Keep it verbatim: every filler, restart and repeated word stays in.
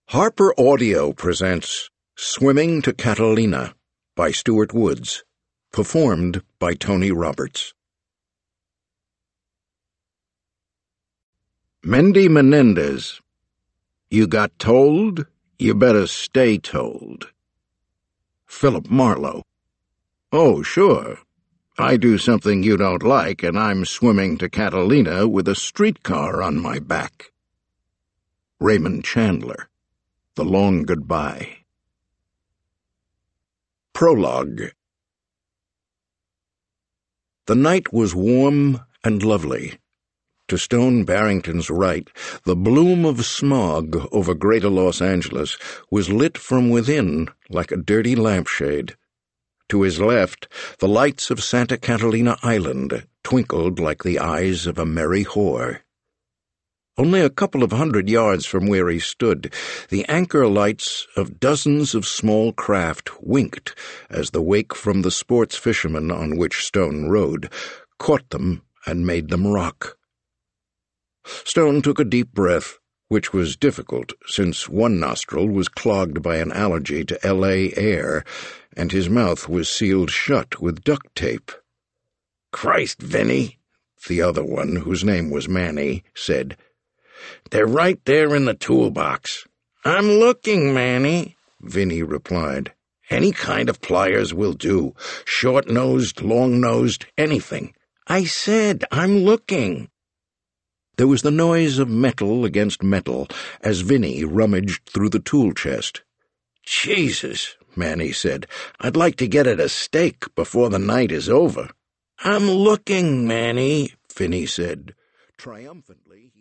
Harper Audio presents Swimming to Catalina by Stuart Woods, performed by Tony Roberts. Mendy Menendez. You got told, you better stay told. Philip Marlowe. Oh, sure. I do something you don't like, and I'm swimming to Catalina with a streetcar on my back. Raymond Chandler. The Long Goodbye. Prologue. The night was warm and lovely. To Stone Barrington's right, the bloom of smog over Greater Los Angeles was lit from within like a dirty lampshade. To his left, the lights of Santa Catalina Island twinkled like the eyes of a merry whore. Only a couple of hundred yards from where he stood, the anchor lights of dozens of small craft winked as the wake from the sports fishermen on which Stone rode caught them and made them rock. Stone took a deep breath, which was difficult since one nostril was clogged by an allergy to L A air, and his mouth was sealed shut with duct tape. "Christ, Vinny," the other one, whose name was Manny, said. "They're right there in the toolbox." "I'm looking, Manny," Vinny replied. "Any kind of pliers will do. Short-nosed, long-nosed, anything." "I said I'm looking." There was the noise of metal against metal as Vinny rummaged through the tool chest. "Jesus," Manny said, "I'd like to get at a steak before the night is over." "I'm looking, Manny," Vinny said. Triumphantly, he